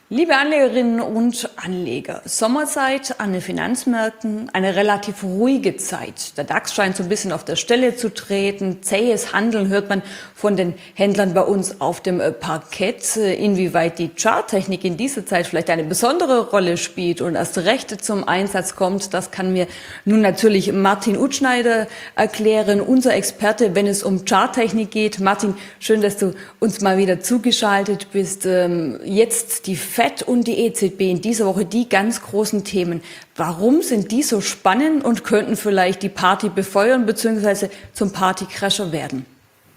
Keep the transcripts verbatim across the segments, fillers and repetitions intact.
Liebe Anlegerinnen und Anleger, Sommerzeit an den Finanzmärkten, eine relativ ruhige Zeit. Der DAX scheint so ein bisschen auf der Stelle zu treten. Zähes Handeln hört man von den Händlern bei uns auf dem Parkett. Inwieweit die Charttechnik in dieser Zeit vielleicht eine besondere Rolle spielt und erst recht zum Einsatz kommt, das kann mir nun natürlich Martin Utschneider erklären, unser Experte, wenn es um Charttechnik geht. Martin, schön, dass du uns mal wieder zugeschaltet bist. Jetzt die Fed und die E Z B in dieser Woche die ganz großen Themen. Warum sind die so spannend und könnten vielleicht die Party befeuern bzw. zum Partycrasher werden?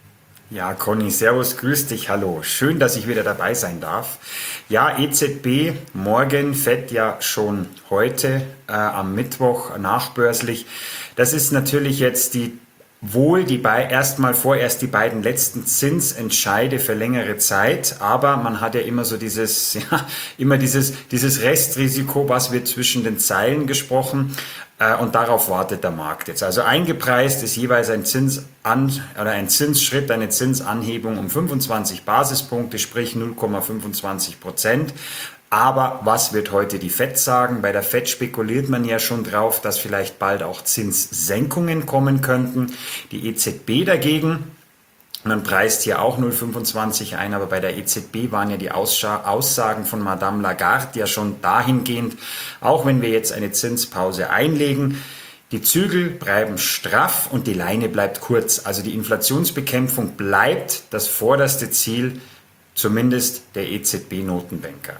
Ja, Conny, servus, grüß dich, hallo. Schön, dass ich wieder dabei sein darf. Ja, E Z B, morgen, Fed ja schon heute äh, am Mittwoch nachbörslich. Das ist natürlich jetzt die wohl die bei erstmal vorerst die beiden letzten Zinsentscheide für längere Zeit, aber man hat ja immer so dieses ja immer dieses dieses Restrisiko, was wird zwischen den Zeilen gesprochen, äh, und darauf wartet der Markt jetzt. Also eingepreist ist jeweils ein Zinsan oder ein Zinsschritt, eine Zinsanhebung um fünfundzwanzig Basispunkte, sprich null Komma fünfundzwanzig Prozent. Aber was wird heute die Fed sagen? Bei der Fed spekuliert man ja schon drauf, dass vielleicht bald auch Zinssenkungen kommen könnten. Die E Z B dagegen, man preist hier auch null Komma fünfundzwanzig ein, aber bei der E Z B waren ja die Aussagen von Madame Lagarde ja schon dahingehend, auch wenn wir jetzt eine Zinspause einlegen, die Zügel bleiben straff und die Leine bleibt kurz. Also die Inflationsbekämpfung bleibt das vorderste Ziel, zumindest der E Z B-Notenbanker.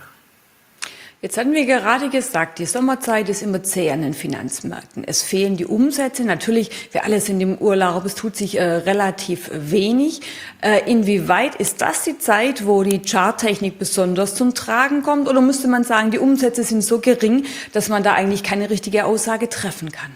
Jetzt hatten wir gerade gesagt, die Sommerzeit ist immer zäh an den Finanzmärkten. Es fehlen die Umsätze. Natürlich, wir alle sind im Urlaub, es tut sich äh, relativ wenig. Äh, inwieweit ist das die Zeit, wo die Charttechnik besonders zum Tragen kommt? Oder müsste man sagen, die Umsätze sind so gering, dass man da eigentlich keine richtige Aussage treffen kann?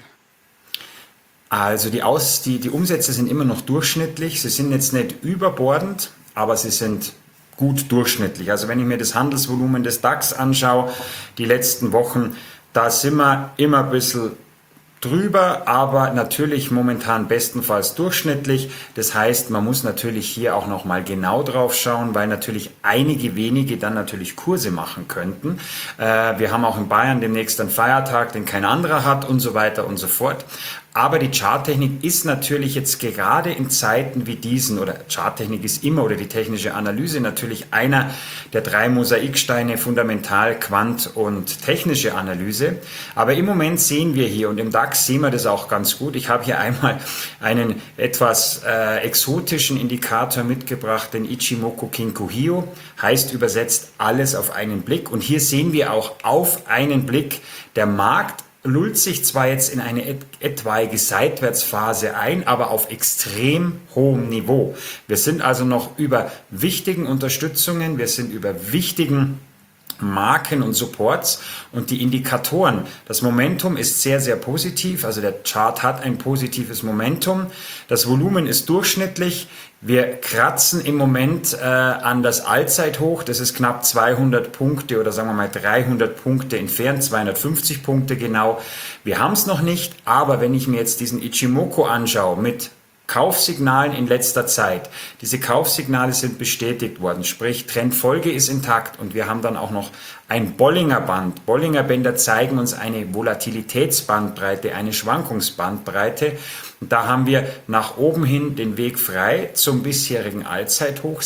Also die, Aus, die, die Umsätze sind immer noch durchschnittlich. Sie sind jetzt nicht überbordend, aber sie sind gut durchschnittlich. Also wenn ich mir das Handelsvolumen des DAX anschaue, die letzten Wochen, da sind wir immer ein bisschen drüber, aber natürlich momentan bestenfalls durchschnittlich. Das heißt, man muss natürlich hier auch noch mal genau drauf schauen, weil natürlich einige wenige dann natürlich Kurse machen könnten. Äh, wir haben auch in Bayern demnächst einen Feiertag, den kein anderer hat und so weiter und so fort. Aber die Charttechnik ist natürlich jetzt gerade in Zeiten wie diesen, oder Charttechnik ist immer, oder die technische Analyse natürlich einer der drei Mosaiksteine, Fundamental, Quant und technische Analyse. Aber im Moment sehen wir hier, und im DAX sehen wir das auch ganz gut, ich habe hier einmal einen etwas äh, exotischen Indikator mitgebracht, den Ichimoku Kinko-Hyo, heißt übersetzt alles auf einen Blick. Und hier sehen wir auch auf einen Blick, der Markt lullt sich zwar jetzt in eine et etwaige Seitwärtsphase ein, aber auf extrem hohem Niveau. Wir sind also noch über wichtigen Unterstützungen, wir sind über wichtigen Marken und Supports und die Indikatoren. Das Momentum ist sehr, sehr positiv, also der Chart hat ein positives Momentum. Das Volumen ist durchschnittlich. Wir kratzen im Moment äh, an das Allzeithoch, das ist knapp zweihundert Punkte oder sagen wir mal dreihundert Punkte entfernt, zweihundertfünfzig Punkte genau. Wir haben es noch nicht, aber wenn ich mir jetzt diesen Ichimoku anschaue mit Kaufsignalen in letzter Zeit. Diese Kaufsignale sind bestätigt worden, sprich Trendfolge ist intakt und wir haben dann auch noch ein Bollinger Band. Bollinger Bänder zeigen uns eine Volatilitätsbandbreite, eine Schwankungsbandbreite. Und da haben wir nach oben hin den Weg frei zum bisherigen Allzeithoch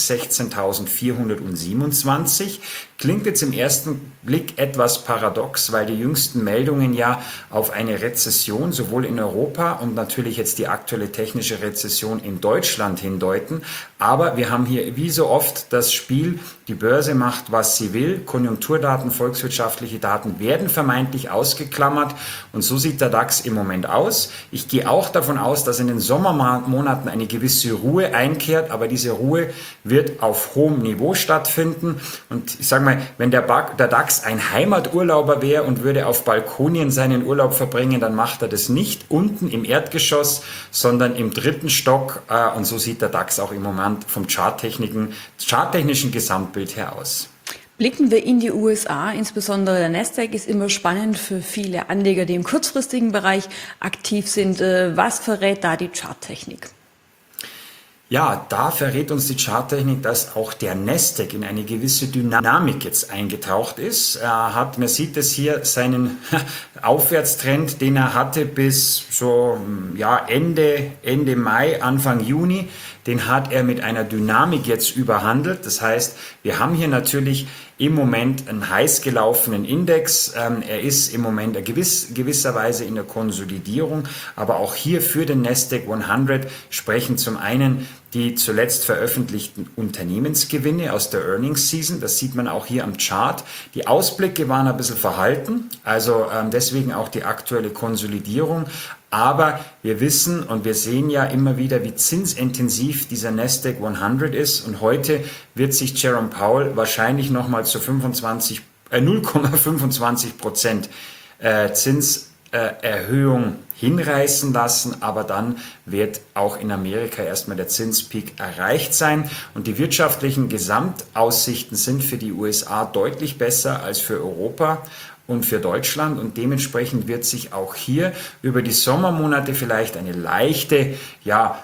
sechzehntausendvierhundertsiebenundzwanzig. Klingt jetzt im ersten Blick etwas paradox, weil die jüngsten Meldungen ja auf eine Rezession sowohl in Europa und natürlich jetzt die aktuelle technische Rezession in Deutschland hindeuten. Aber wir haben hier wie so oft das Spiel, die Börse macht, was sie will. Konjunkturdaten, volkswirtschaftliche Daten werden vermeintlich ausgeklammert und so sieht der DAX im Moment aus. Ich gehe auch davon aus, dass in den Sommermonaten eine gewisse Ruhe einkehrt, aber diese Ruhe wird auf hohem Niveau stattfinden. Und ich sage mal, wenn der, der DAX ein Heimaturlauber wäre und würde auf Balkonien seinen Urlaub verbringen, dann macht er das nicht unten im Erdgeschoss, sondern im dritten Stock. Und so sieht der DAX auch im Moment vom charttechnischen Gesamtbild her aus. Blicken wir in die U S A, insbesondere der Nasdaq ist immer spannend für viele Anleger, die im kurzfristigen Bereich aktiv sind. Was verrät da die Charttechnik? Ja, da verrät uns die Charttechnik, dass auch der Nasdaq in eine gewisse Dynamik jetzt eingetaucht ist. Er hat, man sieht es hier, seinen Aufwärtstrend, den er hatte bis so ja, Ende, Ende Mai, Anfang Juni, den hat er mit einer Dynamik jetzt überhandelt. Das heißt, wir haben hier natürlich im Moment einen heiß gelaufenen Index. Ähm, er ist im Moment gewiss, gewisserweise in der Konsolidierung, aber auch hier für den Nasdaq hundert sprechen zum einen die zuletzt veröffentlichten Unternehmensgewinne aus der Earnings Season. Das sieht man auch hier am Chart. Die Ausblicke waren ein bisschen verhalten, also ähm, deswegen auch die aktuelle Konsolidierung. Aber wir wissen und wir sehen ja immer wieder, wie zinsintensiv dieser Nasdaq hundert ist. Und heute wird sich Jerome Powell wahrscheinlich nochmal zu fünfundzwanzig, äh, null Komma fünfundzwanzig Prozent äh, Zinserhöhung hinreißen lassen. Aber dann wird auch in Amerika erstmal der Zinspeak erreicht sein. Und die wirtschaftlichen Gesamtaussichten sind für die U S A deutlich besser als für Europa und für Deutschland, und dementsprechend wird sich auch hier über die Sommermonate vielleicht eine leichte, ja,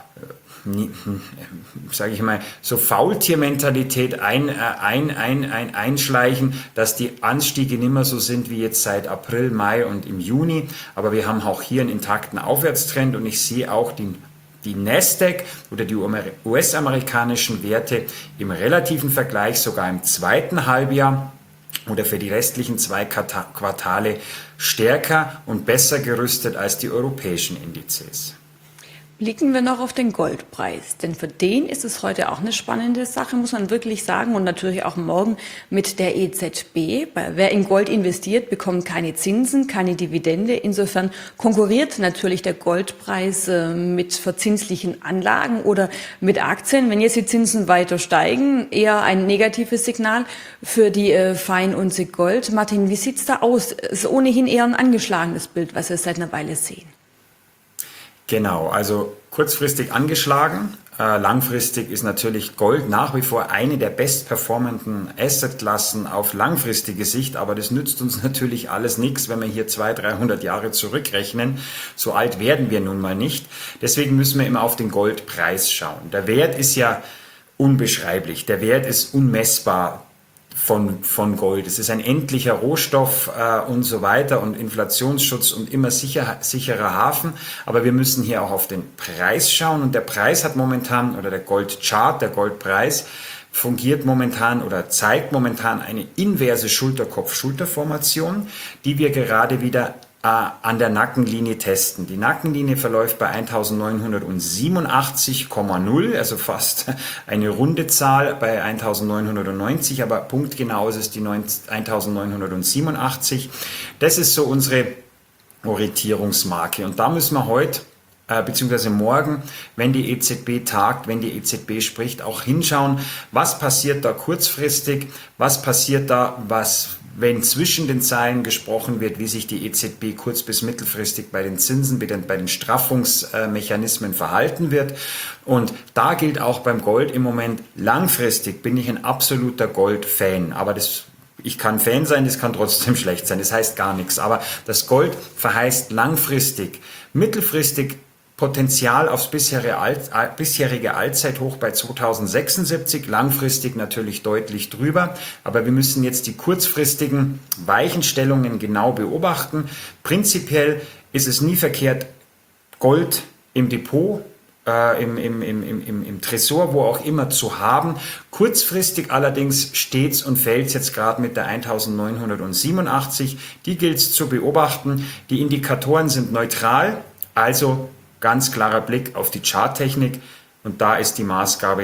sage ich mal, so Faultiermentalität ein, ein, ein, ein, einschleichen, dass die Anstiege nicht mehr so sind wie jetzt seit April, Mai und im Juni. Aber wir haben auch hier einen intakten Aufwärtstrend, und ich sehe auch die Die Nasdaq oder die U S-amerikanischen Werte im relativen Vergleich sogar im zweiten Halbjahr oder für die restlichen zwei Quartale stärker und besser gerüstet als die europäischen Indizes. Blicken wir noch auf den Goldpreis, denn für den ist es heute auch eine spannende Sache, muss man wirklich sagen, und natürlich auch morgen mit der E Z B. Wer in Gold investiert, bekommt keine Zinsen, keine Dividende. Insofern konkurriert natürlich der Goldpreis mit verzinslichen Anlagen oder mit Aktien. Wenn jetzt die Zinsen weiter steigen, eher ein negatives Signal für die Feinunze Gold. Martin, wie sieht's da aus? Es ist ohnehin eher ein angeschlagenes Bild, was wir seit einer Weile sehen. Genau, also kurzfristig angeschlagen, äh, langfristig ist natürlich Gold nach wie vor eine der bestperformenden Assetklassen auf langfristige Sicht, aber das nützt uns natürlich alles nichts, wenn wir hier zweihundert, dreihundert Jahre zurückrechnen. So alt werden wir nun mal nicht. Deswegen müssen wir immer auf den Goldpreis schauen. Der Wert ist ja unbeschreiblich, der Wert ist unmessbar von, von Gold. Es ist ein endlicher Rohstoff äh, und so weiter und Inflationsschutz und immer sicher, sicherer Hafen. Aber wir müssen hier auch auf den Preis schauen, und der Preis hat momentan, oder der Goldchart, der Goldpreis, fungiert momentan oder zeigt momentan eine inverse Schulterkopf-Schulterformation, die wir gerade wieder an der Nackenlinie testen. Die Nackenlinie verläuft bei eintausendneunhundertsiebenundachtzig Komma null, also fast eine runde Zahl bei eintausendneunhundertneunzig, aber punktgenau ist es die eintausendneunhundertsiebenundachtzig. Das ist so unsere Orientierungsmarke, und da müssen wir heute äh, beziehungsweise morgen, wenn die E Z B tagt, wenn die E Z B spricht, auch hinschauen, was passiert da kurzfristig, was passiert da, was wenn zwischen den Zeilen gesprochen wird, wie sich die E Z B kurz- bis mittelfristig bei den Zinsen, bei den, bei den Straffungsmechanismen verhalten wird. Und da gilt auch beim Gold im Moment, langfristig bin ich ein absoluter Gold-Fan. Aber das, ich kann Fan sein, das kann trotzdem schlecht sein, das heißt gar nichts. Aber das Gold verheißt langfristig, mittelfristig Potenzial aufs bisherige, Alt, bisherige Allzeithoch bei zweitausendsechsundsiebzig, langfristig natürlich deutlich drüber, aber wir müssen jetzt die kurzfristigen Weichenstellungen genau beobachten. Prinzipiell ist es nie verkehrt, Gold im Depot, äh, im, im, im, im, im Tresor, wo auch immer zu haben. Kurzfristig allerdings steht's und fällt's jetzt gerade mit der eintausendneunhundertsiebenundachtzig. Die gilt es zu beobachten. Die Indikatoren sind neutral, also ganz klarer Blick auf die Charttechnik, und da ist die Maßgabe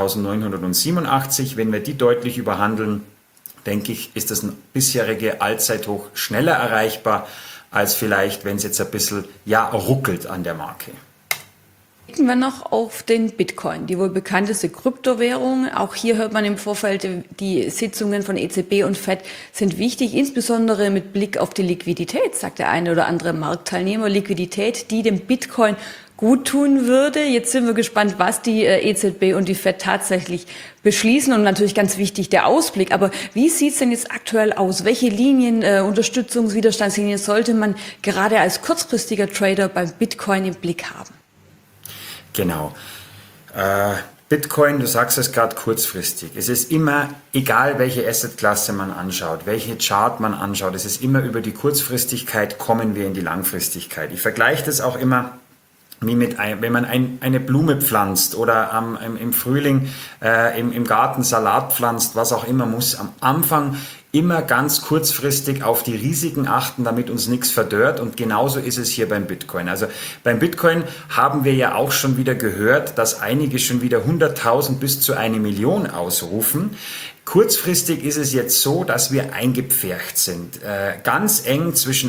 eintausendneunhundertsiebenundachtzig. Wenn wir die deutlich überhandeln, denke ich, ist das ein bisherige Allzeithoch schneller erreichbar, als vielleicht, wenn es jetzt ein bisschen ja, ruckelt an der Marke. Blicken wir noch auf den Bitcoin, die wohl bekannteste Kryptowährung. Auch hier hört man im Vorfeld, die Sitzungen von E Z B und Fed sind wichtig, insbesondere mit Blick auf die Liquidität, sagt der eine oder andere Marktteilnehmer. Liquidität, die dem Bitcoin gut tun würde. Jetzt sind wir gespannt, was die E Z B und die Fed tatsächlich beschließen, und natürlich ganz wichtig der Ausblick. Aber wie sieht es denn jetzt aktuell aus? Welche Linien, äh, Unterstützungs-, Widerstandslinien sollte man gerade als kurzfristiger Trader beim Bitcoin im Blick haben? Genau. Äh, Bitcoin, du sagst es gerade kurzfristig. Es ist immer, egal welche Assetklasse man anschaut, welche Chart man anschaut, es ist immer über die Kurzfristigkeit kommen wir in die Langfristigkeit. Ich vergleiche das auch immer wie mit ein, wenn man ein, eine Blume pflanzt oder am, im, im Frühling äh, im, im Garten Salat pflanzt, was auch immer, muss am Anfang immer ganz kurzfristig auf die Risiken achten, damit uns nichts verdörrt. Und genauso ist es hier beim Bitcoin. Also beim Bitcoin haben wir ja auch schon wieder gehört, dass einige schon wieder hunderttausend bis zu eine Million ausrufen. Kurzfristig ist es jetzt so, dass wir eingepfercht sind. Äh, ganz eng zwischen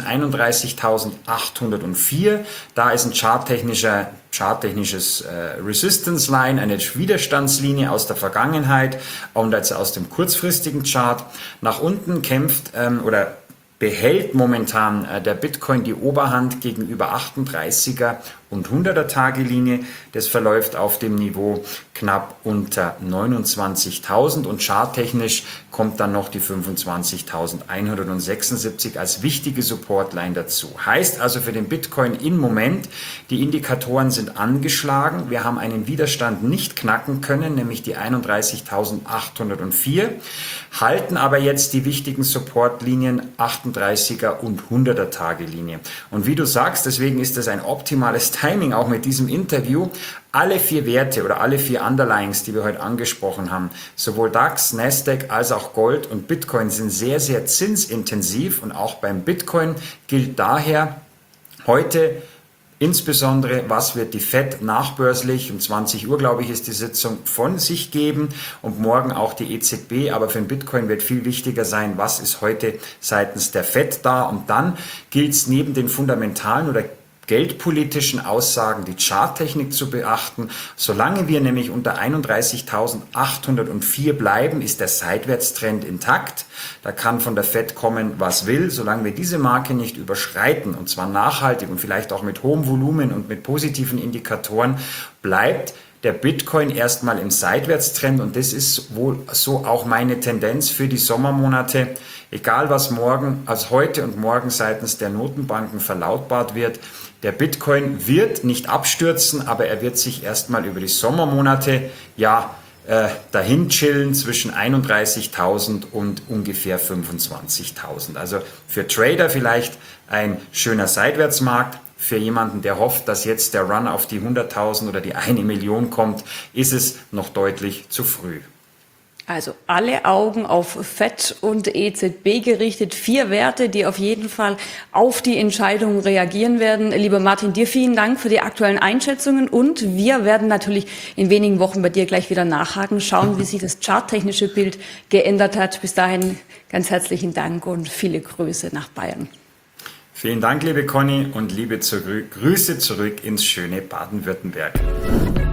einunddreißigtausendachthundertvier. Da ist ein charttechnischer, charttechnisches äh, Resistance Line, eine Widerstandslinie aus der Vergangenheit und also aus dem kurzfristigen Chart. Nach unten kämpft ähm, oder behält momentan äh, der Bitcoin die Oberhand gegenüber achtunddreißiger und hunderter Tagelinie. Das verläuft auf dem Niveau knapp unter neunundzwanzigtausend und charttechnisch kommt dann noch die fünfundzwanzigtausendeinhundertsechsundsiebzig als wichtige Supportline dazu. Heißt also für den Bitcoin im Moment, die Indikatoren sind angeschlagen. Wir haben einen Widerstand nicht knacken können, nämlich die einunddreißigtausendachthundertvier, halten aber jetzt die wichtigen Supportlinien achtunddreißiger und hunderter Tagelinie. Und wie du sagst, deswegen ist das ein optimales Timing auch mit diesem Interview. Alle vier Werte oder alle vier Underlyings, die wir heute angesprochen haben, sowohl DAX, Nasdaq als auch Gold und Bitcoin sind sehr, sehr zinsintensiv und auch beim Bitcoin gilt daher heute insbesondere, was wird die Fed nachbörslich, um zwanzig Uhr, glaube ich, ist die Sitzung, von sich geben und morgen auch die E Z B. Aber für den Bitcoin wird viel wichtiger sein, was ist heute seitens der Fed da. Und dann gilt es neben den fundamentalen oder geldpolitischen Aussagen die Charttechnik zu beachten. Solange wir nämlich unter einunddreißigtausendachthundertvier bleiben, ist der Seitwärtstrend intakt. Da kann von der Fed kommen, was will. Solange wir diese Marke nicht überschreiten, und zwar nachhaltig und vielleicht auch mit hohem Volumen und mit positiven Indikatoren, bleibt der Bitcoin erstmal im Seitwärtstrend und das ist wohl so auch meine Tendenz für die Sommermonate. Egal was morgen, als heute und morgen seitens der Notenbanken verlautbart wird, der Bitcoin wird nicht abstürzen, aber er wird sich erstmal über die Sommermonate ja äh, dahin chillen zwischen einunddreißigtausend und ungefähr fünfundzwanzigtausend. Also für Trader vielleicht ein schöner Seitwärtsmarkt. Für jemanden, der hofft, dass jetzt der Run auf die hunderttausend oder die eine Million kommt, ist es noch deutlich zu früh. Also alle Augen auf Fed und E Z B gerichtet. Vier Werte, die auf jeden Fall auf die Entscheidung reagieren werden. Lieber Martin, dir vielen Dank für die aktuellen Einschätzungen und wir werden natürlich in wenigen Wochen bei dir gleich wieder nachhaken, schauen, wie sich das charttechnische Bild geändert hat. Bis dahin ganz herzlichen Dank und viele Grüße nach Bayern. Vielen Dank, liebe Conny, und liebe zurück, Grüße zurück ins schöne Baden-Württemberg.